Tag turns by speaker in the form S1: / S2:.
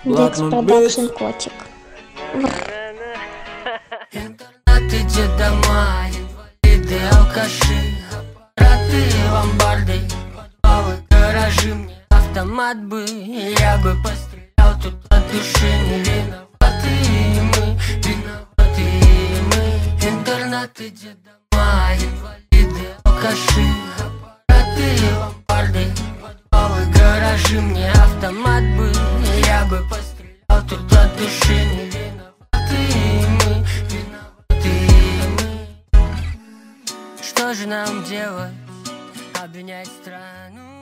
S1: Декс Продакшн котик.
S2: Интернет, иди домой, инвалиды, алкаши, аппараты, ломбарды, подвалы, гаражи. Мне автомат бы, я бы пострелял тут от души. Не виноваты мы, виноваты мы. Интернет, иди домой, инвалиды, алкаши, аппараты, ломбарды, подвалы, гаражи. Мне автомат бы, я бы пострелял тут от души. Не виноваты мы, виноваты мы. Что же нам делать? Обвинять страну?